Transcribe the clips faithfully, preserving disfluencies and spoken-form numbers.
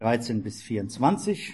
dreizehn bis vierundzwanzig.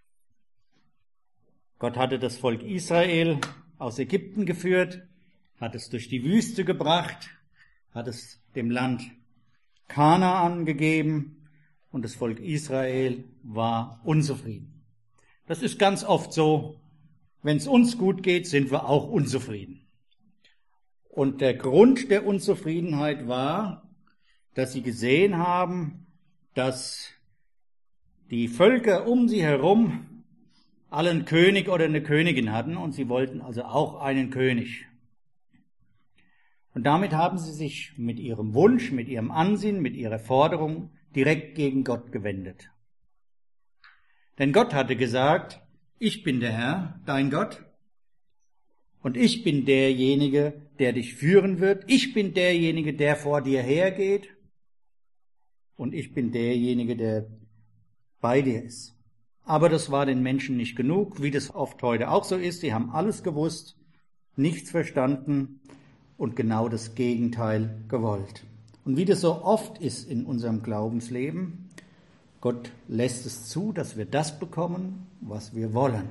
Gott hatte das Volk Israel aus Ägypten geführt, hat es durch die Wüste gebracht, hat es dem Land Kanaan gegeben und das Volk Israel war unzufrieden. Das ist ganz oft so, wenn es uns gut geht, sind wir auch unzufrieden. Und der Grund der Unzufriedenheit war, dass sie gesehen haben, dass die Völker um sie herum alle einen König oder eine Königin hatten und sie wollten also auch einen König. Und damit haben sie sich mit ihrem Wunsch, mit ihrem Ansinnen, mit ihrer Forderung direkt gegen Gott gewendet. Denn Gott hatte gesagt, ich bin der Herr, dein Gott, und ich bin derjenige, der dich führen wird. Ich bin derjenige, der vor dir hergeht, und ich bin derjenige, der bei dir ist. Aber das war den Menschen nicht genug, wie das oft heute auch so ist. Sie haben alles gewusst, nichts verstanden und genau das Gegenteil gewollt. Und wie das so oft ist in unserem Glaubensleben, Gott lässt es zu, dass wir das bekommen, was wir wollen,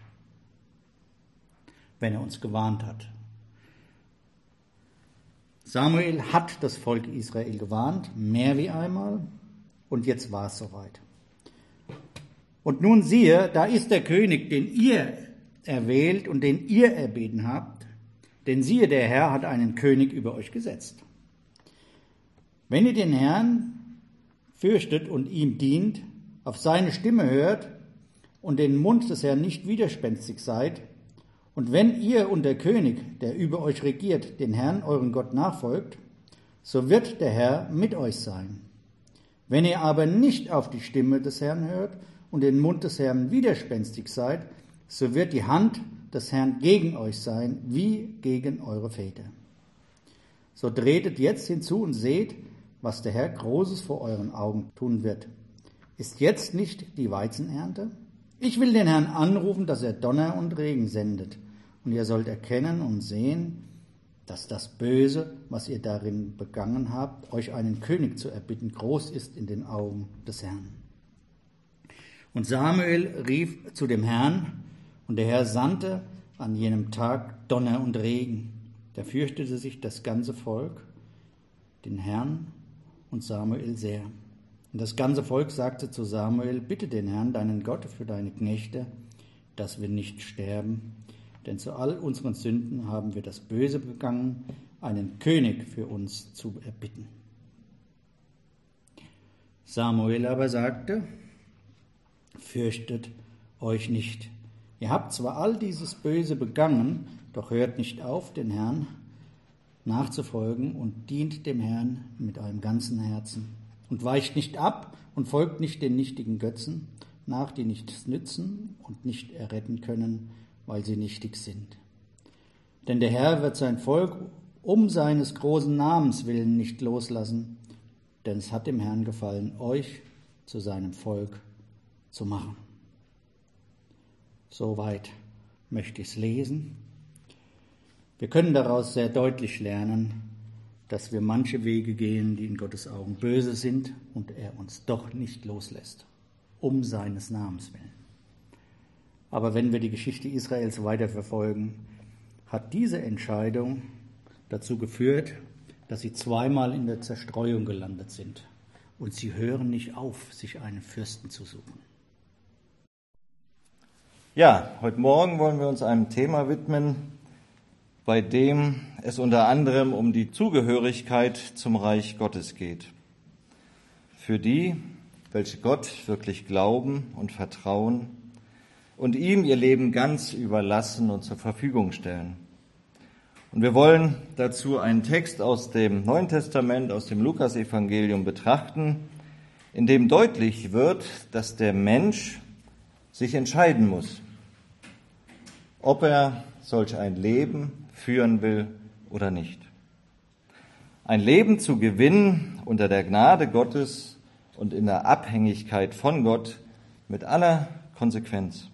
wenn er uns gewarnt hat. Samuel hat das Volk Israel gewarnt, mehr wie einmal, und jetzt war es soweit. Und nun siehe, da ist der König, den ihr erwählt und den ihr erbeten habt, denn siehe, der Herr hat einen König über euch gesetzt. Wenn ihr den Herrn fürchtet und ihm dient, auf seine Stimme hört und den Mund des Herrn nicht widerspenstig seid, und wenn ihr und der König, der über euch regiert, den Herrn, euren Gott, nachfolgt, so wird der Herr mit euch sein. Wenn ihr aber nicht auf die Stimme des Herrn hört und den Mund des Herrn widerspenstig seid, so wird die Hand des Herrn gegen euch sein, wie gegen eure Väter. So tretet jetzt hinzu und seht, was der Herr Großes vor euren Augen tun wird. Ist jetzt nicht die Weizenernte? Ich will den Herrn anrufen, dass er Donner und Regen sendet. Und ihr sollt erkennen und sehen, dass das Böse, was ihr darin begangen habt, euch einen König zu erbitten, groß ist in den Augen des Herrn. Und Samuel rief zu dem Herrn, und der Herr sandte an jenem Tag Donner und Regen. Da fürchtete sich das ganze Volk, den Herrn und Samuel sehr. Und das ganze Volk sagte zu Samuel, bitte den Herrn, deinen Gott, für deine Knechte, dass wir nicht sterben. Denn zu all unseren Sünden haben wir das Böse begangen, einen König für uns zu erbitten. Samuel aber sagte, fürchtet euch nicht. Ihr habt zwar all dieses Böse begangen, doch hört nicht auf, den Herrn nachzufolgen und dient dem Herrn mit eurem ganzen Herzen. Und weicht nicht ab und folgt nicht den nichtigen Götzen nach, die nichts nützen und nicht erretten können, weil sie nichtig sind. Denn der Herr wird sein Volk um seines großen Namens willen nicht loslassen, denn es hat dem Herrn gefallen, euch zu seinem Volk zu machen. Soweit möchte ich es lesen. Wir können daraus sehr deutlich lernen, dass wir manche Wege gehen, die in Gottes Augen böse sind und er uns doch nicht loslässt, um seines Namens willen. Aber wenn wir die Geschichte Israels weiterverfolgen, hat diese Entscheidung dazu geführt, dass sie zweimal in der Zerstreuung gelandet sind. Und sie hören nicht auf, sich einen Fürsten zu suchen. Ja, heute Morgen wollen wir uns einem Thema widmen, bei dem es unter anderem um die Zugehörigkeit zum Reich Gottes geht. Für die, welche Gott wirklich glauben und vertrauen und ihm ihr Leben ganz überlassen und zur Verfügung stellen. Und wir wollen dazu einen Text aus dem Neuen Testament, aus dem Lukasevangelium betrachten, in dem deutlich wird, dass der Mensch sich entscheiden muss, ob er solch ein Leben führen will oder nicht. Ein Leben zu gewinnen unter der Gnade Gottes und in der Abhängigkeit von Gott mit aller Konsequenz.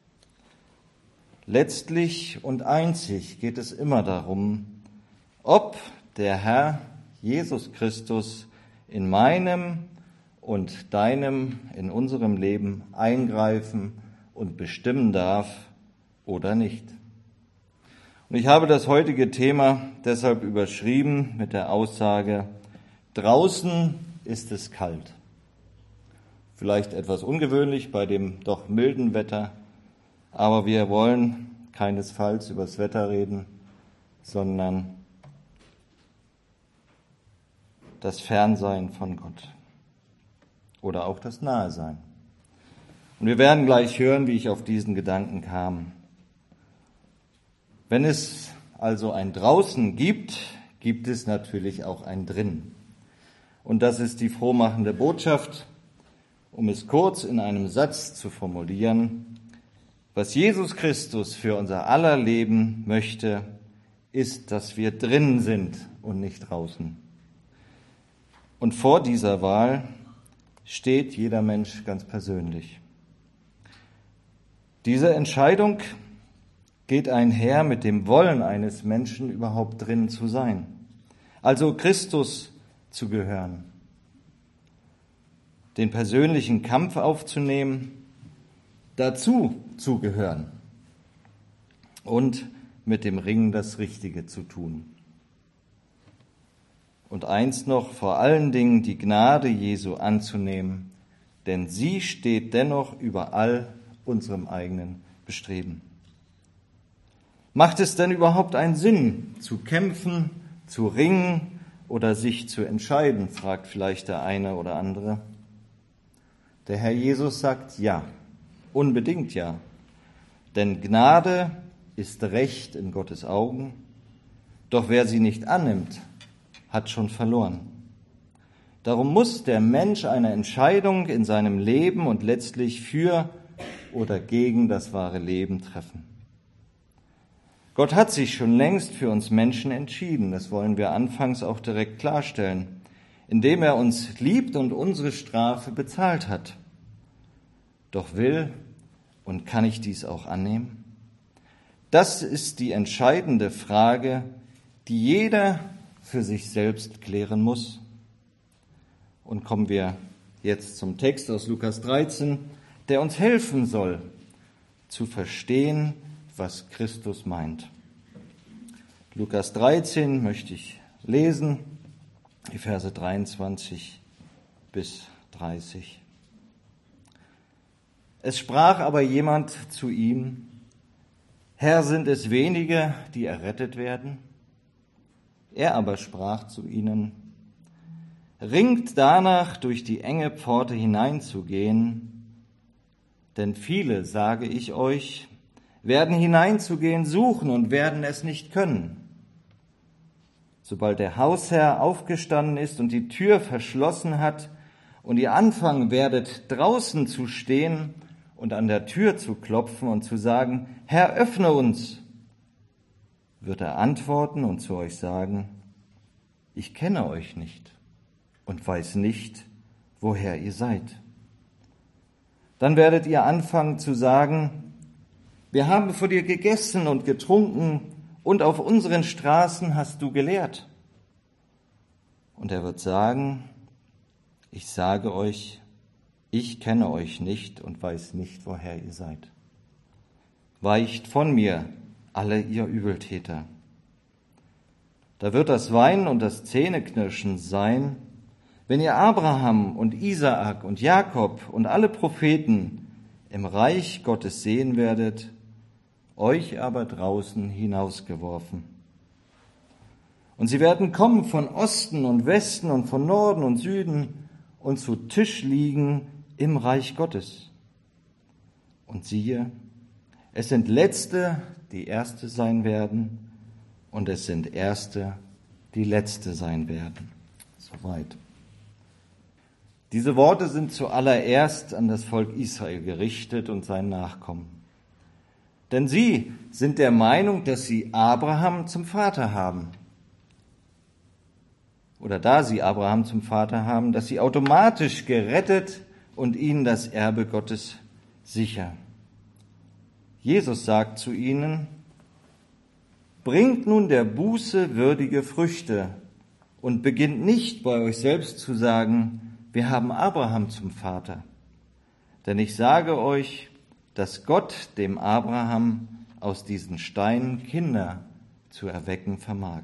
Letztlich und einzig geht es immer darum, ob der Herr Jesus Christus in meinem und deinem in unserem Leben eingreifen und bestimmen darf oder nicht. Und ich habe das heutige Thema deshalb überschrieben mit der Aussage: Draußen ist es kalt. Vielleicht etwas ungewöhnlich bei dem doch milden Wetter, aber wir wollen keinesfalls über das Wetter reden, sondern das Fernsein von Gott oder auch das Nahesein. Und wir werden gleich hören, wie ich auf diesen Gedanken kam. Wenn es also ein Draußen gibt, gibt es natürlich auch ein Drinnen. Und das ist die frohmachende Botschaft, um es kurz in einem Satz zu formulieren: Was Jesus Christus für unser aller Leben möchte, ist, dass wir drinnen sind und nicht draußen. Und vor dieser Wahl steht jeder Mensch ganz persönlich. Diese Entscheidung geht einher mit dem Wollen eines Menschen, überhaupt drin zu sein, also Christus zu gehören, den persönlichen Kampf aufzunehmen, dazu zu gehören und mit dem Ringen das Richtige zu tun. Und eins noch, vor allen Dingen die Gnade Jesu anzunehmen, denn sie steht dennoch über all unserem eigenen Bestreben. Macht es denn überhaupt einen Sinn, zu kämpfen, zu ringen oder sich zu entscheiden, fragt vielleicht der eine oder andere. Der Herr Jesus sagt ja, unbedingt ja. Denn Gnade ist Recht in Gottes Augen, doch wer sie nicht annimmt, hat schon verloren. Darum muss der Mensch eine Entscheidung in seinem Leben und letztlich für oder gegen das wahre Leben treffen. Gott hat sich schon längst für uns Menschen entschieden, das wollen wir anfangs auch direkt klarstellen, indem er uns liebt und unsere Strafe bezahlt hat. Doch will und kann ich dies auch annehmen? Das ist die entscheidende Frage, die jeder für sich selbst klären muss. Und kommen wir jetzt zum Text aus Lukas dreizehn, der uns helfen soll, zu verstehen, was Christus meint. Lukas dreizehn möchte ich lesen, die Verse dreiundzwanzig bis dreißig. Es sprach aber jemand zu ihm: Herr, sind es wenige, die errettet werden? Er aber sprach zu ihnen: Ringt danach, durch die enge Pforte hineinzugehen, denn viele, sage ich euch, werden hineinzugehen suchen und werden es nicht können. Sobald der Hausherr aufgestanden ist und die Tür verschlossen hat und ihr anfangen werdet, draußen zu stehen und an der Tür zu klopfen und zu sagen: Herr, öffne uns, wird er antworten und zu euch sagen: Ich kenne euch nicht und weiß nicht, woher ihr seid. Dann werdet ihr anfangen zu sagen: Wir haben vor dir gegessen und getrunken und auf unseren Straßen hast du gelehrt. Und er wird sagen: Ich sage euch, ich kenne euch nicht und weiß nicht, woher ihr seid. Weicht von mir, alle ihr Übeltäter. Da wird das Weinen und das Zähneknirschen sein, wenn ihr Abraham und Isaak und Jakob und alle Propheten im Reich Gottes sehen werdet, euch aber draußen hinausgeworfen. Und sie werden kommen von Osten und Westen und von Norden und Süden und zu Tisch liegen im Reich Gottes. Und siehe, es sind Letzte, die Erste sein werden, und es sind Erste, die Letzte sein werden. Soweit. Diese Worte sind zuallererst an das Volk Israel gerichtet und sein Nachkommen. Denn sie sind der Meinung, dass sie Abraham zum Vater haben. Oder da sie Abraham zum Vater haben, dass sie automatisch gerettet und ihnen das Erbe Gottes sicher. Jesus sagt zu ihnen: Bringt nun der Buße würdige Früchte und beginnt nicht bei euch selbst zu sagen: wir haben Abraham zum Vater. Denn ich sage euch, dass Gott dem Abraham aus diesen Steinen Kinder zu erwecken vermag.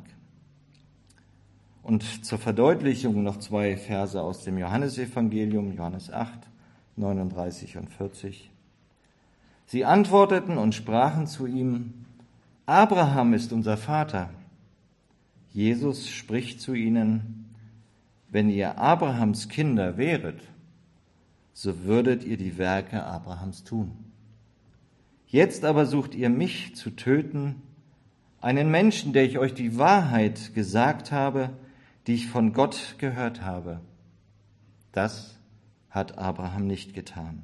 Und zur Verdeutlichung noch zwei Verse aus dem Johannesevangelium, Johannes acht, neununddreißig und vierzig. Sie antworteten und sprachen zu ihm: Abraham ist unser Vater. Jesus spricht zu ihnen: Wenn ihr Abrahams Kinder wäret, so würdet ihr die Werke Abrahams tun. Jetzt aber sucht ihr mich zu töten, einen Menschen, der ich euch die Wahrheit gesagt habe, die ich von Gott gehört habe. Das hat Abraham nicht getan.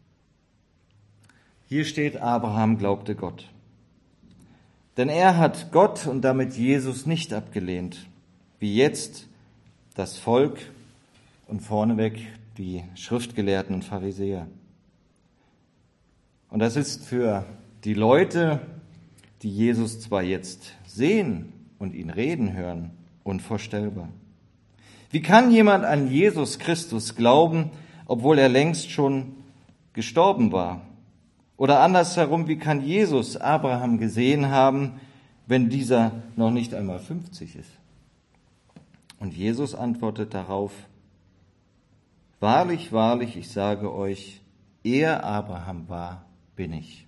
Hier steht, Abraham glaubte Gott. Denn er hat Gott und damit Jesus nicht abgelehnt, wie jetzt das Volk und vorneweg die Schriftgelehrten und Pharisäer. Und das ist für die Leute, die Jesus zwar jetzt sehen und ihn reden hören, unvorstellbar. Wie kann jemand an Jesus Christus glauben, obwohl er längst schon gestorben war? Oder andersherum, wie kann Jesus Abraham gesehen haben, wenn dieser noch nicht einmal fünfzig ist? Und Jesus antwortet darauf: Wahrlich, wahrlich, ich sage euch, ehe Abraham war, bin ich.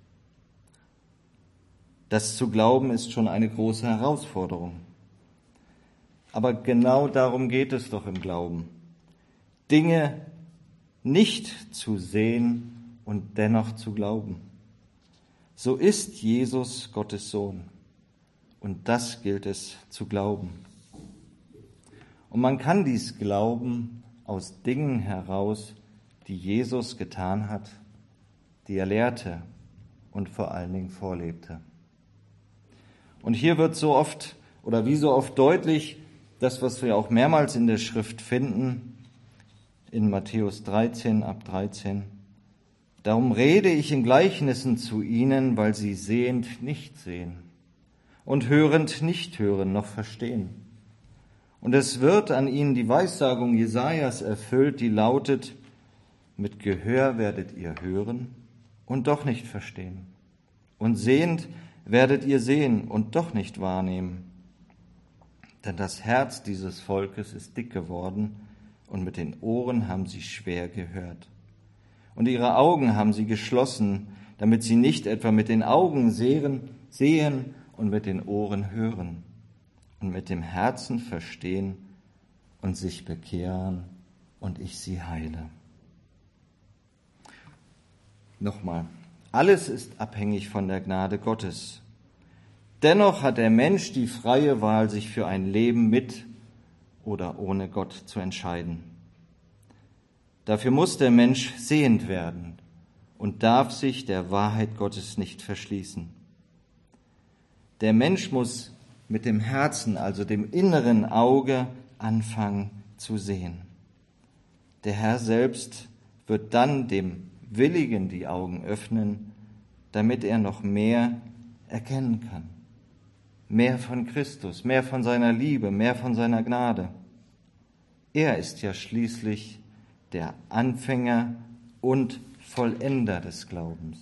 Das zu glauben ist schon eine große Herausforderung. Aber genau darum geht es doch im Glauben. Dinge nicht zu sehen und dennoch zu glauben. So ist Jesus Gottes Sohn. Und das gilt es zu glauben. Und man kann dies glauben aus Dingen heraus, die Jesus getan hat, die er lehrte und vor allen Dingen vorlebte. Und hier wird so oft oder wie so oft deutlich, das, was wir auch mehrmals in der Schrift finden, in Matthäus dreizehn, ab dreizehn. Darum rede ich in Gleichnissen zu ihnen, weil sie sehend nicht sehen und hörend nicht hören noch verstehen. Und es wird an ihnen die Weissagung Jesajas erfüllt, die lautet: Mit Gehör werdet ihr hören und doch nicht verstehen. Und sehend werdet ihr sehen und doch nicht wahrnehmen. Denn das Herz dieses Volkes ist dick geworden und mit den Ohren haben sie schwer gehört. Und ihre Augen haben sie geschlossen, damit sie nicht etwa mit den Augen sehen, sehen und mit den Ohren hören und mit dem Herzen verstehen und sich bekehren und ich sie heile. Nochmal, alles ist abhängig von der Gnade Gottes. Dennoch hat der Mensch die freie Wahl, sich für ein Leben mit oder ohne Gott zu entscheiden. Dafür muss der Mensch sehend werden und darf sich der Wahrheit Gottes nicht verschließen. Der Mensch muss mit dem Herzen, also dem inneren Auge, anfangen zu sehen. Der Herr selbst wird dann dem Willigen die Augen öffnen, damit er noch mehr erkennen kann. Mehr von Christus, mehr von seiner Liebe, mehr von seiner Gnade. Er ist ja schließlich der Anfänger und Vollender des Glaubens.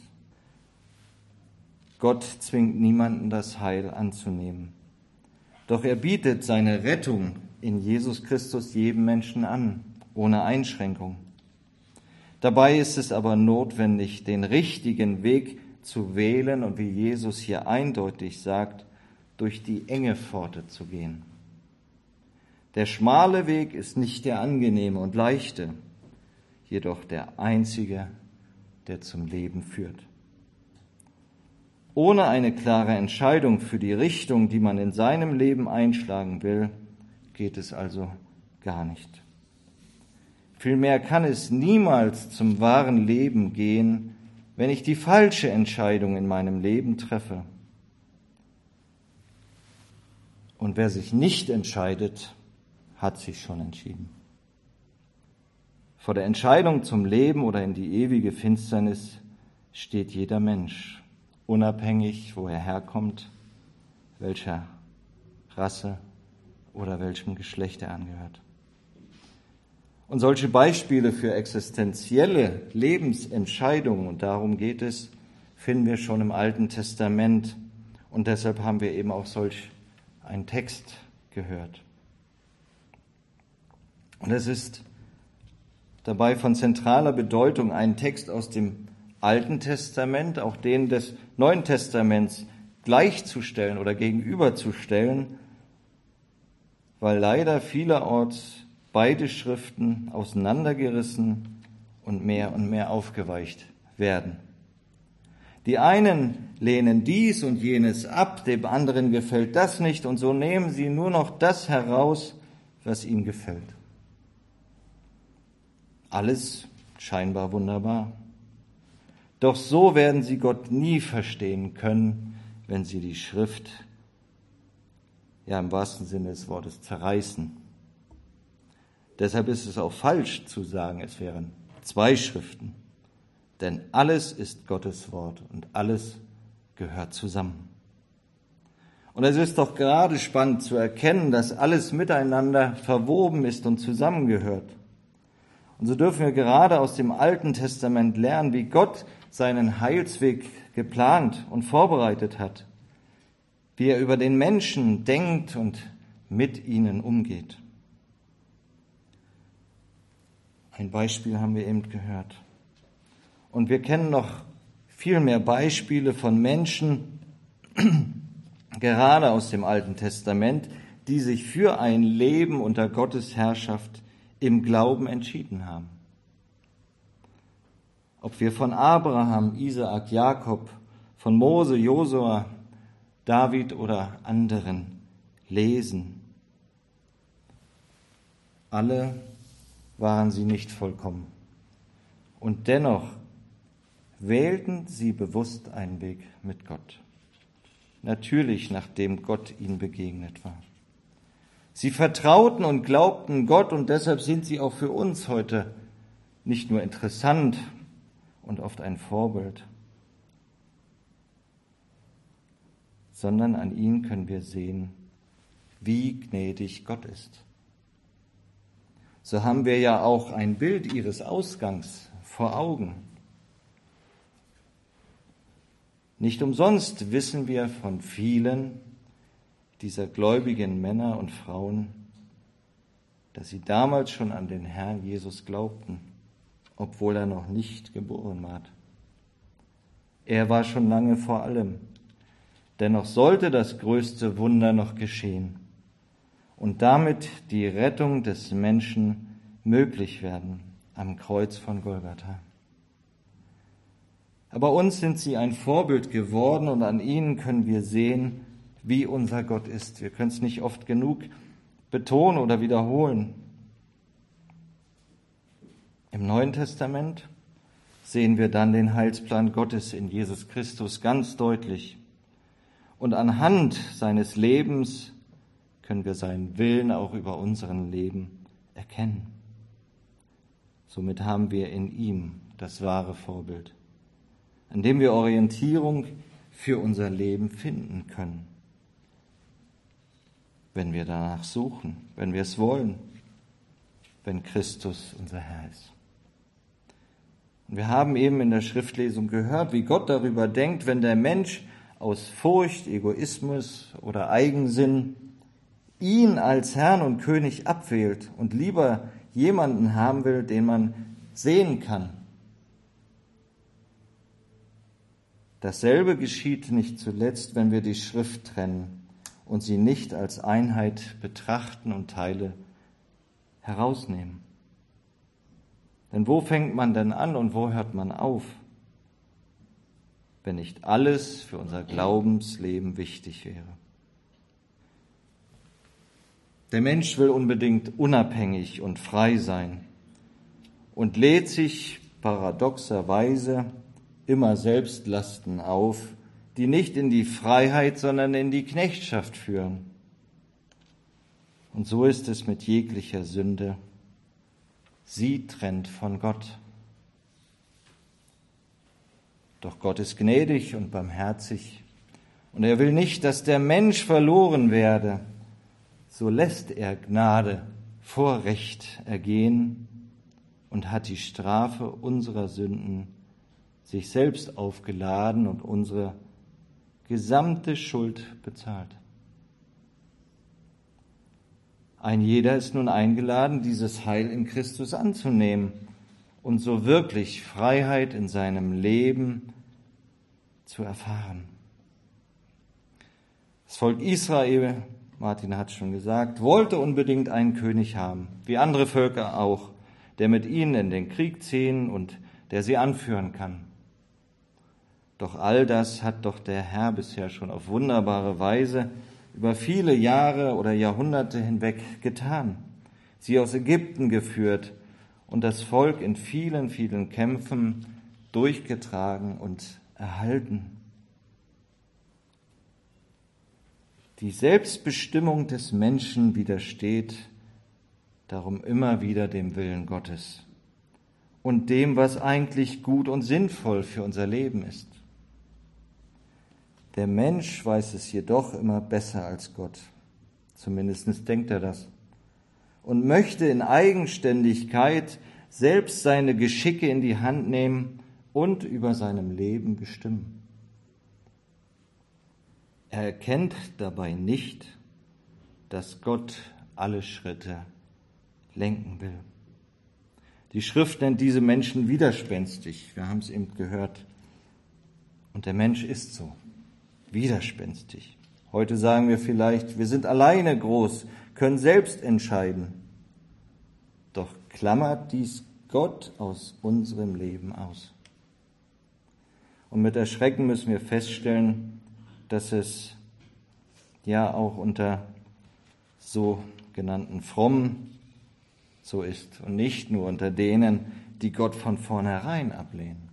Gott zwingt niemanden, das Heil anzunehmen. Doch er bietet seine Rettung in Jesus Christus jedem Menschen an, ohne Einschränkung. Dabei ist es aber notwendig, den richtigen Weg zu wählen und wie Jesus hier eindeutig sagt, durch die enge Pforte zu gehen. Der schmale Weg ist nicht der angenehme und leichte, jedoch der einzige, der zum Leben führt. Ohne eine klare Entscheidung für die Richtung, die man in seinem Leben einschlagen will, geht es also gar nicht. Vielmehr kann es niemals zum wahren Leben gehen, wenn ich die falsche Entscheidung in meinem Leben treffe. Und wer sich nicht entscheidet, hat sich schon entschieden. Vor der Entscheidung zum Leben oder in die ewige Finsternis steht jeder Mensch, unabhängig, wo er herkommt, welcher Rasse oder welchem Geschlecht er angehört. Und solche Beispiele für existenzielle Lebensentscheidungen, und darum geht es, finden wir schon im Alten Testament. Und deshalb haben wir eben auch solch einen Text gehört. Und es ist dabei von zentraler Bedeutung, einen Text aus dem Alten Testament, auch den des Neuen Testaments, gleichzustellen oder gegenüberzustellen, weil leider vielerorts beide Schriften auseinandergerissen und mehr und mehr aufgeweicht werden. Die einen lehnen dies und jenes ab, dem anderen gefällt das nicht, und so nehmen sie nur noch das heraus, was ihnen gefällt. Alles scheinbar wunderbar. Doch so werden sie Gott nie verstehen können, wenn sie die Schrift, ja im wahrsten Sinne des Wortes, zerreißen. Deshalb ist es auch falsch zu sagen, es wären zwei Schriften. Denn alles ist Gottes Wort und alles gehört zusammen. Und es ist doch gerade spannend zu erkennen, dass alles miteinander verwoben ist und zusammengehört. Und so dürfen wir gerade aus dem Alten Testament lernen, wie Gott seinen Heilsweg geplant und vorbereitet hat, wie er über den Menschen denkt und mit ihnen umgeht. Ein Beispiel haben wir eben gehört. Und wir kennen noch viel mehr Beispiele von Menschen, gerade aus dem Alten Testament, die sich für ein Leben unter Gottes Herrschaft im Glauben entschieden haben. Ob wir von Abraham, Isaak, Jakob, von Mose, Josua, David oder anderen lesen, alle waren sie nicht vollkommen. Und dennoch wählten sie bewusst einen Weg mit Gott. Natürlich, nachdem Gott ihnen begegnet war. Sie vertrauten und glaubten Gott, und deshalb sind sie auch für uns heute nicht nur interessant und oft ein Vorbild, sondern an ihnen können wir sehen, wie gnädig Gott ist. So haben wir ja auch ein Bild ihres Ausgangs vor Augen. Nicht umsonst wissen wir von vielen dieser gläubigen Männer und Frauen, dass sie damals schon an den Herrn Jesus glaubten, obwohl er noch nicht geboren war. Er war schon lange vor allem. Dennoch sollte das größte Wunder noch geschehen und damit die Rettung des Menschen möglich werden am Kreuz von Golgatha. Aber uns sind sie ein Vorbild geworden, und an ihnen können wir sehen, wie unser Gott ist. Wir können es nicht oft genug betonen oder wiederholen. Im Neuen Testament sehen wir dann den Heilsplan Gottes in Jesus Christus ganz deutlich. Und anhand seines Lebens können wir seinen Willen auch über unseren Leben erkennen. Somit haben wir in ihm das wahre Vorbild, an dem wir Orientierung für unser Leben finden können. Wenn wir danach suchen, wenn wir es wollen, wenn Christus unser Herr ist. Und wir haben eben in der Schriftlesung gehört, wie Gott darüber denkt, wenn der Mensch aus Furcht, Egoismus oder Eigensinn ihn als Herrn und König abwählt und lieber jemanden haben will, den man sehen kann. Dasselbe geschieht nicht zuletzt, wenn wir die Schrift trennen und sie nicht als Einheit betrachten und Teile herausnehmen. Denn wo fängt man denn an und wo hört man auf, wenn nicht alles für unser Glaubensleben wichtig wäre? Der Mensch will unbedingt unabhängig und frei sein und lädt sich paradoxerweise immer Selbstlasten auf, die nicht in die Freiheit, sondern in die Knechtschaft führen. Und so ist es mit jeglicher Sünde. Sie trennt von Gott. Doch Gott ist gnädig und barmherzig, und er will nicht, dass der Mensch verloren werde. So lässt er Gnade vor Recht ergehen und hat die Strafe unserer Sünden sich selbst aufgeladen und unsere gesamte Schuld bezahlt. Ein jeder ist nun eingeladen, dieses Heil in Christus anzunehmen und so wirklich Freiheit in seinem Leben zu erfahren. Das Volk Israel, Martin hat schon gesagt, wollte unbedingt einen König haben, wie andere Völker auch, der mit ihnen in den Krieg ziehen und der sie anführen kann. Doch all das hat doch der Herr bisher schon auf wunderbare Weise über viele Jahre oder Jahrhunderte hinweg getan, sie aus Ägypten geführt und das Volk in vielen, vielen Kämpfen durchgetragen und erhalten. Die Selbstbestimmung des Menschen widersteht darum immer wieder dem Willen Gottes und dem, was eigentlich gut und sinnvoll für unser Leben ist. Der Mensch weiß es jedoch immer besser als Gott, zumindest denkt er das, und möchte in Eigenständigkeit selbst seine Geschicke in die Hand nehmen und über seinem Leben bestimmen. Er erkennt dabei nicht, dass Gott alle Schritte lenken will. Die Schrift nennt diese Menschen widerspenstig. Wir haben es eben gehört. Und der Mensch ist so, widerspenstig. Heute sagen wir vielleicht, wir sind alleine groß, können selbst entscheiden. Doch klammert dies Gott aus unserem Leben aus. Und mit Erschrecken müssen wir feststellen, dass es ja auch unter so genannten Frommen so ist und nicht nur unter denen, die Gott von vornherein ablehnen.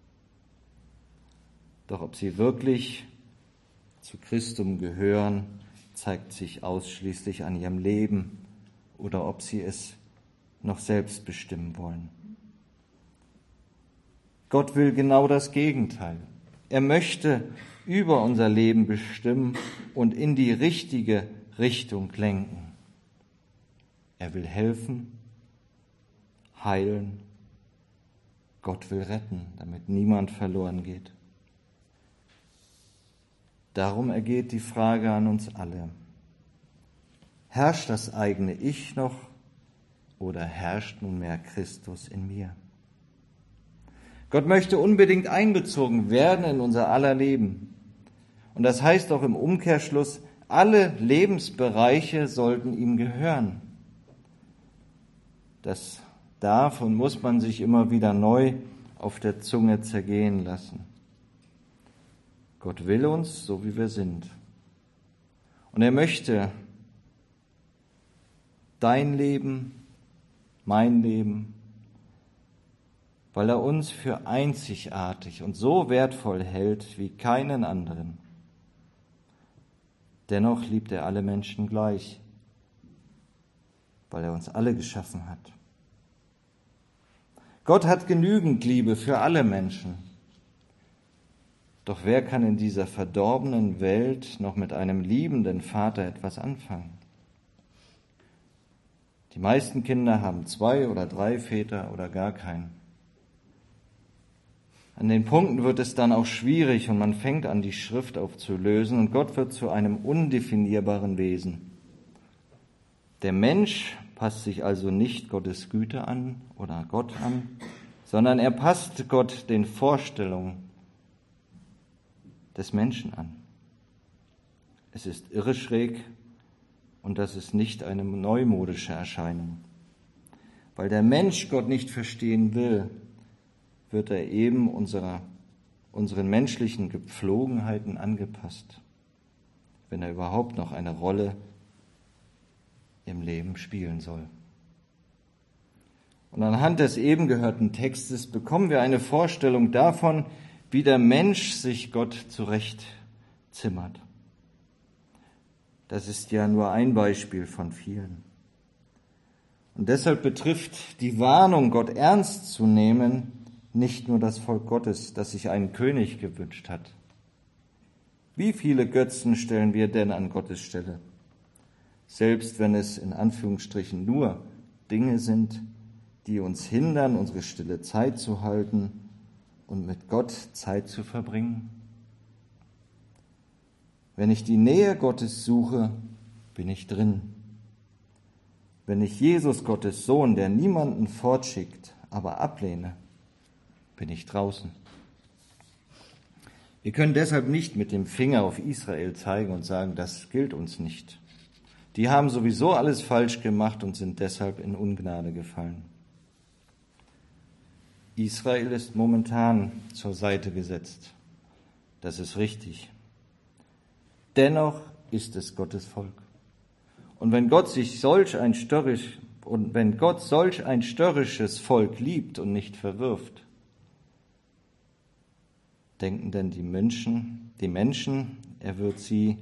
Doch ob sie wirklich zu Christum gehören, zeigt sich ausschließlich an ihrem Leben oder ob sie es noch selbst bestimmen wollen. Gott will genau das Gegenteil. Er möchte über unser Leben bestimmen und in die richtige Richtung lenken. Er will helfen, heilen. Gott will retten, damit niemand verloren geht. Darum ergeht die Frage an uns alle. Herrscht das eigene Ich noch oder herrscht nunmehr Christus in mir? Gott möchte unbedingt einbezogen werden in unser aller Leben. Und das heißt auch im Umkehrschluss, alle Lebensbereiche sollten ihm gehören. Das darf und muss man sich immer wieder neu auf der Zunge zergehen lassen. Gott will uns, so wie wir sind. Und er möchte dein Leben, mein Leben, weil er uns für einzigartig und so wertvoll hält wie keinen anderen. Dennoch liebt er alle Menschen gleich, weil er uns alle geschaffen hat. Gott hat genügend Liebe für alle Menschen. Doch wer kann in dieser verdorbenen Welt noch mit einem liebenden Vater etwas anfangen? Die meisten Kinder haben zwei oder drei Väter oder gar keinen. An den Punkten wird es dann auch schwierig und man fängt an, die Schrift aufzulösen und Gott wird zu einem undefinierbaren Wesen. Der Mensch passt sich also nicht Gottes Güte an oder Gott an, sondern er passt Gott den Vorstellungen des Menschen an. Es ist irreschräg und das ist nicht eine neumodische Erscheinung. Weil der Mensch Gott nicht verstehen will, wird er eben unserer, unseren menschlichen Gepflogenheiten angepasst, wenn er überhaupt noch eine Rolle im Leben spielen soll. Und anhand des eben gehörten Textes bekommen wir eine Vorstellung davon, wie der Mensch sich Gott zurechtzimmert. Das ist ja nur ein Beispiel von vielen. Und deshalb betrifft die Warnung, Gott ernst zu nehmen, nicht nur das Volk Gottes, das sich einen König gewünscht hat. Wie viele Götzen stellen wir denn an Gottes Stelle? Selbst wenn es in Anführungsstrichen nur Dinge sind, die uns hindern, unsere stille Zeit zu halten und mit Gott Zeit zu verbringen? Wenn ich die Nähe Gottes suche, bin ich drin. Wenn ich Jesus, Gottes Sohn, der niemanden fortschickt, aber ablehne, bin ich draußen. Wir können deshalb nicht mit dem Finger auf Israel zeigen und sagen, das gilt uns nicht. Die haben sowieso alles falsch gemacht und sind deshalb in Ungnade gefallen. Israel ist momentan zur Seite gesetzt. Das ist richtig. Dennoch ist es Gottes Volk. Und wenn Gott sich solch ein störrisch und wenn Gott solch ein störrisches Volk liebt und nicht verwirft, denken denn die Menschen, die Menschen, er wird sie,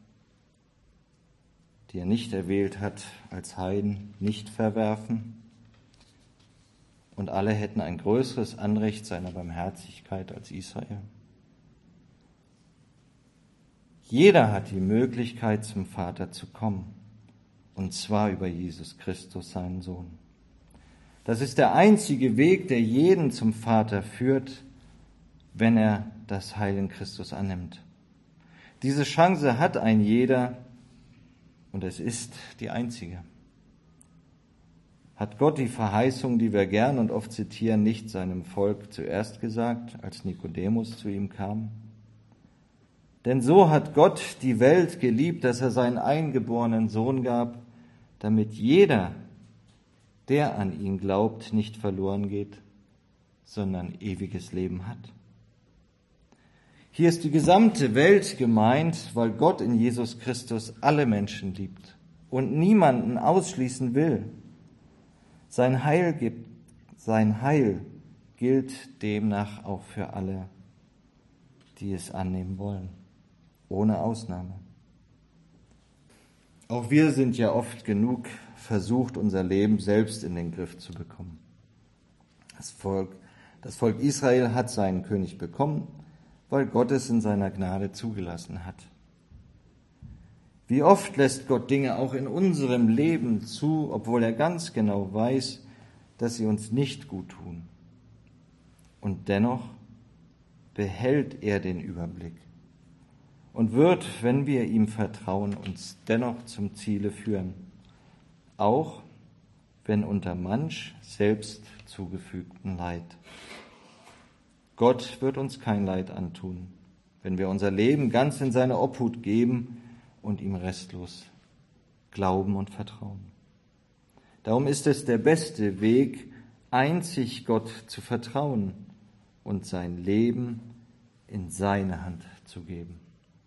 die er nicht erwählt hat, als Heiden nicht verwerfen? Und alle hätten ein größeres Anrecht seiner Barmherzigkeit als Israel? Jeder hat die Möglichkeit, zum Vater zu kommen, und zwar über Jesus Christus, seinen Sohn. Das ist der einzige Weg, der jeden zum Vater führt, wenn er das Heil in Christus annimmt. Diese Chance hat ein jeder, und es ist die einzige. Hat Gott die Verheißung, die wir gern und oft zitieren, nicht seinem Volk zuerst gesagt, als Nikodemus zu ihm kam? Denn so hat Gott die Welt geliebt, dass er seinen eingeborenen Sohn gab, damit jeder, der an ihn glaubt, nicht verloren geht, sondern ewiges Leben hat. Hier ist die gesamte Welt gemeint, weil Gott in Jesus Christus alle Menschen liebt und niemanden ausschließen will. Sein Heil gibt, sein Heil gilt demnach auch für alle, die es annehmen wollen, ohne Ausnahme. Auch wir sind ja oft genug versucht, unser Leben selbst in den Griff zu bekommen. Das Volk, das Volk Israel hat seinen König bekommen, weil Gott es in seiner Gnade zugelassen hat. Wie oft lässt Gott Dinge auch in unserem Leben zu, obwohl er ganz genau weiß, dass sie uns nicht gut tun. Und dennoch behält er den Überblick und wird, wenn wir ihm vertrauen, uns dennoch zum Ziele führen, auch wenn unter manch selbst zugefügten Leid. Gott wird uns kein Leid antun, wenn wir unser Leben ganz in seine Obhut geben und ihm restlos glauben und vertrauen. Darum ist es der beste Weg, einzig Gott zu vertrauen und sein Leben in seine Hand zu geben.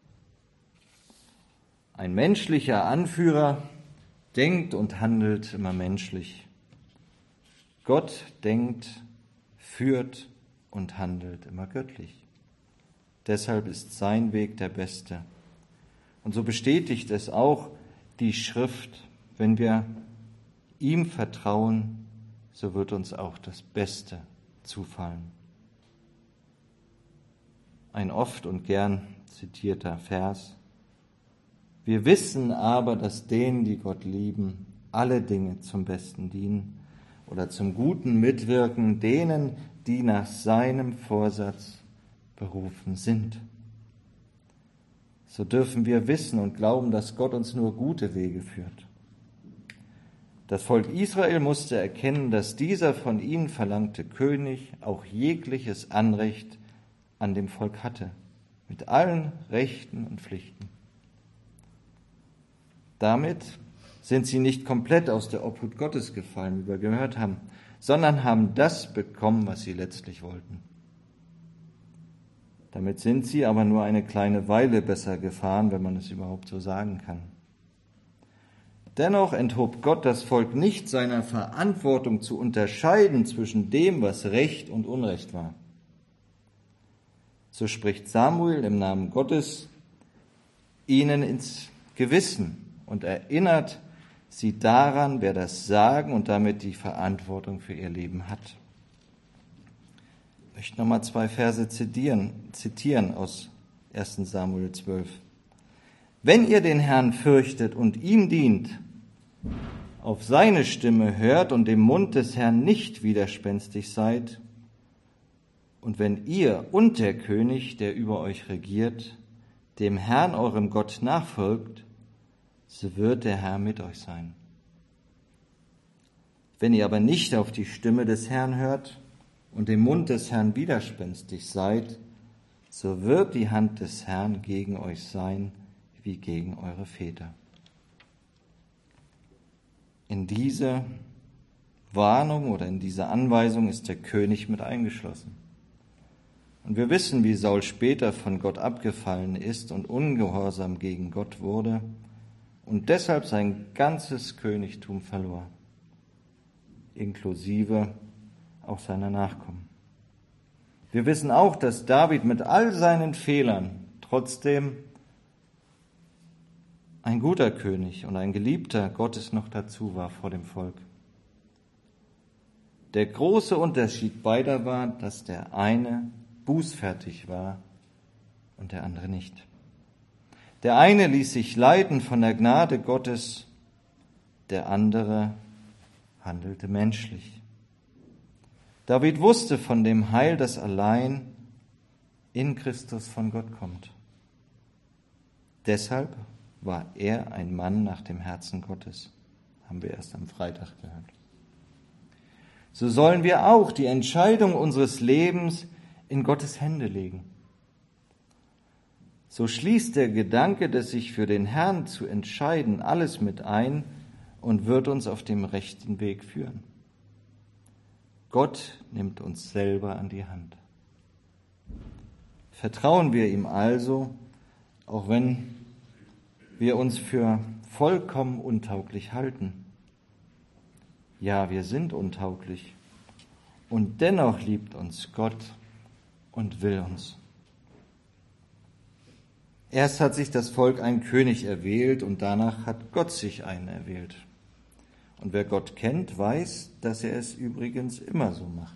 Ein menschlicher Anführer denkt und handelt immer menschlich. Gott denkt, führt und handelt immer göttlich. Deshalb ist sein Weg der beste. Und so bestätigt es auch die Schrift, wenn wir ihm vertrauen, so wird uns auch das Beste zufallen. Ein oft und gern zitierter Vers. Wir wissen aber, dass denen, die Gott lieben, alle Dinge zum Besten dienen oder zum Guten mitwirken, denen, die nach seinem Vorsatz berufen sind. So dürfen wir wissen und glauben, dass Gott uns nur gute Wege führt. Das Volk Israel musste erkennen, dass dieser von ihnen verlangte König auch jegliches Anrecht an dem Volk hatte, mit allen Rechten und Pflichten. Damit sind sie nicht komplett aus der Obhut Gottes gefallen, wie wir gehört haben, sondern haben das bekommen, was sie letztlich wollten. Damit sind sie aber nur eine kleine Weile besser gefahren, wenn man es überhaupt so sagen kann. Dennoch enthob Gott das Volk nicht seiner Verantwortung zu unterscheiden zwischen dem, was Recht und Unrecht war. So spricht Samuel im Namen Gottes ihnen ins Gewissen und erinnert sie daran, wer das Sagen und damit die Verantwortung für ihr Leben hat. Ich möchte nochmal zwei Verse zitieren, zitieren aus ersten Samuel zwölf. Wenn ihr den Herrn fürchtet und ihm dient, auf seine Stimme hört und dem Mund des Herrn nicht widerspenstig seid, und wenn ihr und der König, der über euch regiert, dem Herrn, eurem Gott, nachfolgt, so wird der Herr mit euch sein. Wenn ihr aber nicht auf die Stimme des Herrn hört und dem Mund des Herrn widerspenstig seid, so wird die Hand des Herrn gegen euch sein, wie gegen eure Väter. In diese Warnung oder in diese Anweisung ist der König mit eingeschlossen. Und wir wissen, wie Saul später von Gott abgefallen ist und ungehorsam gegen Gott wurde und deshalb sein ganzes Königtum verlor, inklusive auch seiner Nachkommen. Wir wissen auch, dass David mit all seinen Fehlern trotzdem ein guter König und ein Geliebter Gottes noch dazu war vor dem Volk. Der große Unterschied beider war, dass der eine bußfertig war und der andere nicht. Der eine ließ sich leiten von der Gnade Gottes, der andere handelte menschlich. David wusste von dem Heil, das allein in Christus von Gott kommt. Deshalb war er ein Mann nach dem Herzen Gottes, haben wir erst am Freitag gehört. So sollen wir auch die Entscheidung unseres Lebens in Gottes Hände legen. So schließt der Gedanke, dass sich für den Herrn zu entscheiden, alles mit ein und wird uns auf dem rechten Weg führen. Gott nimmt uns selber an die Hand. Vertrauen wir ihm also, auch wenn wir uns für vollkommen untauglich halten. Ja, wir sind untauglich. Und dennoch liebt uns Gott und will uns. Erst hat sich das Volk einen König erwählt und danach hat Gott sich einen erwählt. Und wer Gott kennt, weiß, dass er es übrigens immer so macht.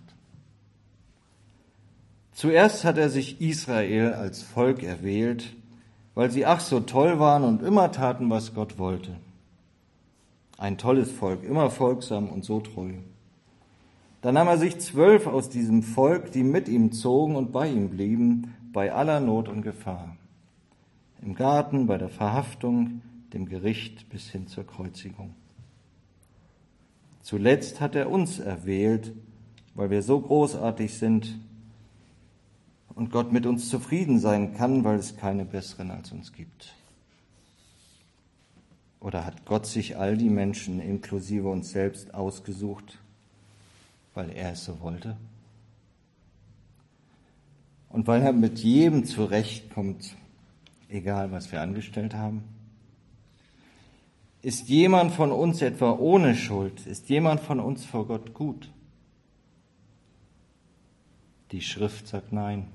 Zuerst hat er sich Israel als Volk erwählt, weil sie ach so toll waren und immer taten, was Gott wollte. Ein tolles Volk, immer folgsam und so treu. Dann nahm er sich zwölf aus diesem Volk, die mit ihm zogen und bei ihm blieben, bei aller Not und Gefahr. Im Garten, bei der Verhaftung, dem Gericht bis hin zur Kreuzigung. Zuletzt hat er uns erwählt, weil wir so großartig sind und Gott mit uns zufrieden sein kann, weil es keine besseren als uns gibt. Oder hat Gott sich all die Menschen inklusive uns selbst ausgesucht, weil er es so wollte? Und weil er mit jedem zurechtkommt, egal was wir angestellt haben? Ist jemand von uns etwa ohne Schuld? Ist jemand von uns vor Gott gut? Die Schrift sagt nein.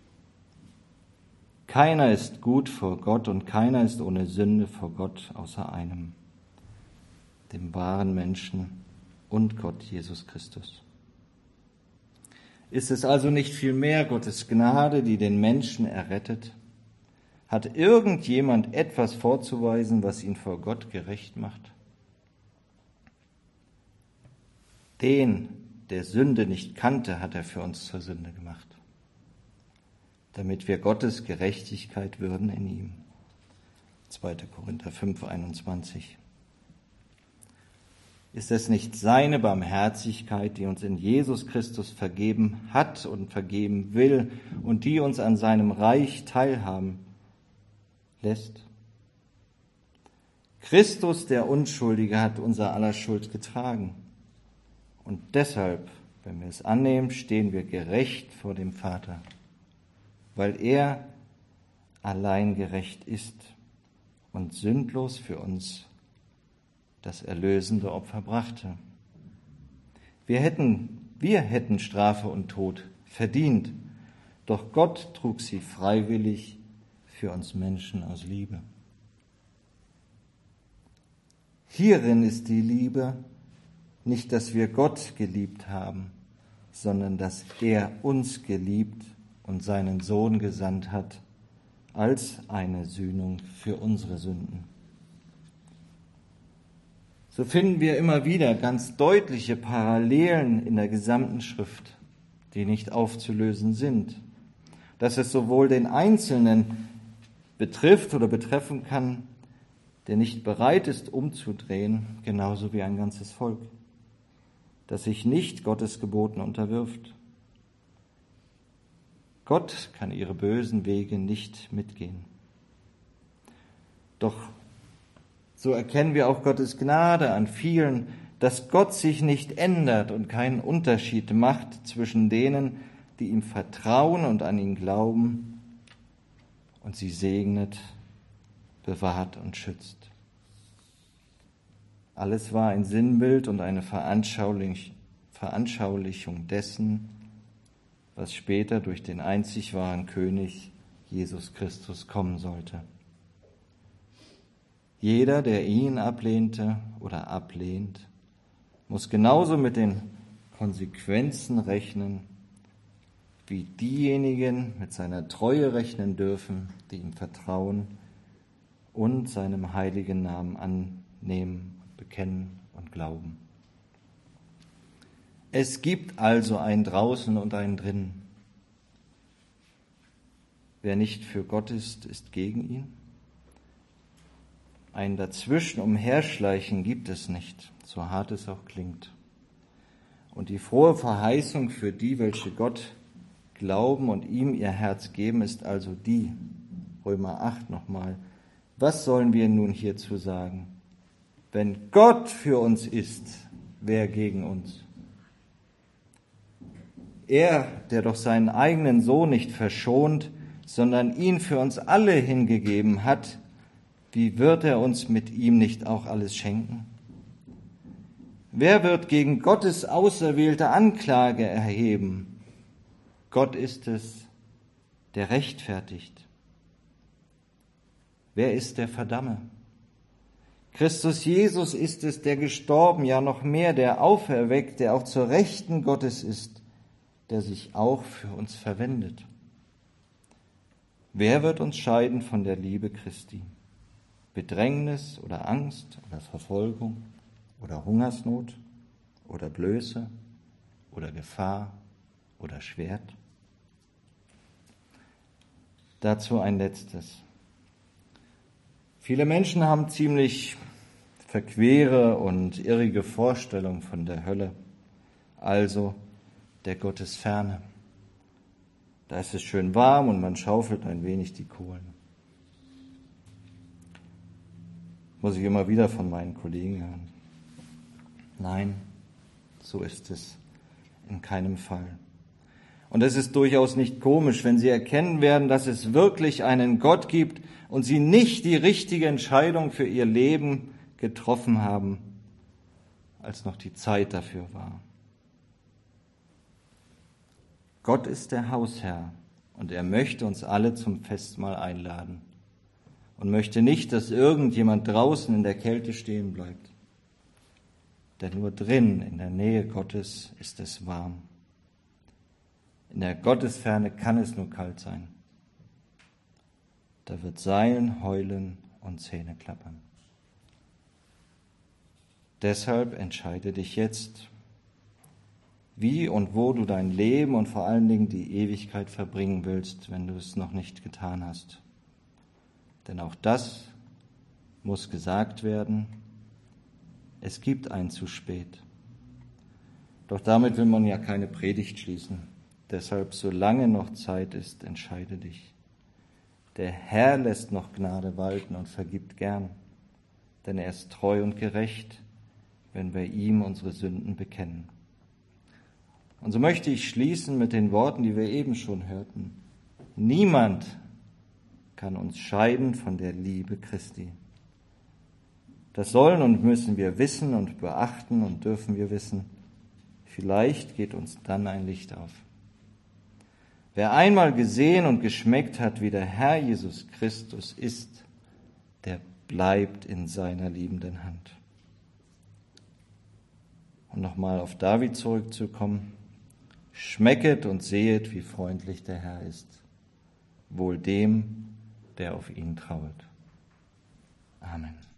Keiner ist gut vor Gott und keiner ist ohne Sünde vor Gott außer einem, dem wahren Menschen und Gott Jesus Christus. Ist es also nicht vielmehr Gottes Gnade, die den Menschen errettet? Hat irgendjemand etwas vorzuweisen, was ihn vor Gott gerecht macht? Den, der Sünde nicht kannte, hat er für uns zur Sünde gemacht, damit wir Gottes Gerechtigkeit würden in ihm. zweiter Korinther fünf, einundzwanzig. Ist es nicht seine Barmherzigkeit, die uns in Jesus Christus vergeben hat und vergeben will und die uns an seinem Reich teilhaben lässt? Christus, der Unschuldige, hat unser aller Schuld getragen. Und deshalb, wenn wir es annehmen, stehen wir gerecht vor dem Vater, weil er allein gerecht ist und sündlos für uns das erlösende Opfer brachte. Wir hätten, wir hätten Strafe und Tod verdient, doch Gott trug sie freiwillig für uns Menschen aus Liebe. Hierin ist die Liebe, nicht, dass wir Gott geliebt haben, sondern dass er uns geliebt und seinen Sohn gesandt hat als eine Sühnung für unsere Sünden. so finden wir immer wieder ganz deutliche Parallelen in der gesamten Schrift, die nicht aufzulösen sind. Dass es sowohl den Einzelnen betrifft oder betreffen kann, der nicht bereit ist, umzudrehen, genauso wie ein ganzes Volk, das sich nicht Gottes Geboten unterwirft. Gott kann ihre bösen Wege nicht mitgehen. Doch so erkennen wir auch Gottes Gnade an vielen, dass Gott sich nicht ändert und keinen Unterschied macht zwischen denen, die ihm vertrauen und an ihn glauben, und sie segnet, bewahrt und schützt. Alles war ein Sinnbild und eine Veranschaulich- Veranschaulichung dessen, was später durch den einzig wahren König Jesus Christus kommen sollte. Jeder, der ihn ablehnte oder ablehnt, muss genauso mit den Konsequenzen rechnen, wie diejenigen mit seiner Treue rechnen dürfen, die ihm vertrauen und seinem heiligen Namen annehmen, bekennen und glauben. Es gibt also ein Draußen und ein Drinnen. Wer nicht für Gott ist, ist gegen ihn. Ein Dazwischen umherschleichen gibt es nicht, so hart es auch klingt. Und die frohe Verheißung für die, welche Gott glauben und ihm ihr Herz geben, ist also die, Römer acht nochmal, was sollen wir nun hierzu sagen? Wenn Gott für uns ist, wer gegen uns? Er, der doch seinen eigenen Sohn nicht verschont, sondern ihn für uns alle hingegeben hat, wie wird er uns mit ihm nicht auch alles schenken? Wer wird gegen Gottes auserwählte Anklage erheben? Gott ist es, der rechtfertigt. Wer ist der Verdamme? Christus Jesus ist es, der gestorben, ja noch mehr, der auferweckt, der auch zur Rechten Gottes ist, der sich auch für uns verwendet. Wer wird uns scheiden von der Liebe Christi? Bedrängnis oder Angst oder Verfolgung oder Hungersnot oder Blöße oder Gefahr oder Schwert? Dazu ein letztes. Viele Menschen haben ziemlich verquere und irrige Vorstellungen von der Hölle, also der Gottesferne. Da ist es schön warm und man schaufelt ein wenig die Kohlen. Muss ich immer wieder von meinen Kollegen hören. Nein, so ist es in keinem Fall. Und es ist durchaus nicht komisch, wenn sie erkennen werden, dass es wirklich einen Gott gibt und sie nicht die richtige Entscheidung für ihr Leben getroffen haben, als noch die Zeit dafür war. Gott ist der Hausherr und er möchte uns alle zum Festmahl einladen und möchte nicht, dass irgendjemand draußen in der Kälte stehen bleibt. Denn nur drin, in der Nähe Gottes, ist es warm. In der Gottesferne kann es nur kalt sein. Da wird Seilen, Heulen und Zähne klappern. Deshalb entscheide dich jetzt, wie und wo du dein Leben und vor allen Dingen die Ewigkeit verbringen willst, wenn du es noch nicht getan hast. Denn auch das muss gesagt werden, es gibt ein zu spät. Doch damit will man ja keine Predigt schließen. Deshalb, solange noch Zeit ist, entscheide dich. Der Herr lässt noch Gnade walten und vergibt gern, denn er ist treu und gerecht, wenn wir ihm unsere Sünden bekennen. Und so möchte ich schließen mit den Worten, die wir eben schon hörten. Niemand kann uns scheiden von der Liebe Christi. Das sollen und müssen wir wissen und beachten und dürfen wir wissen. Vielleicht geht uns dann ein Licht auf. Wer einmal gesehen und geschmeckt hat, wie der Herr Jesus Christus ist, der bleibt in seiner liebenden Hand. Und nochmal auf David zurückzukommen. Schmecket und sehet, wie freundlich der Herr ist. Wohl dem, der auf ihn trauet. Amen.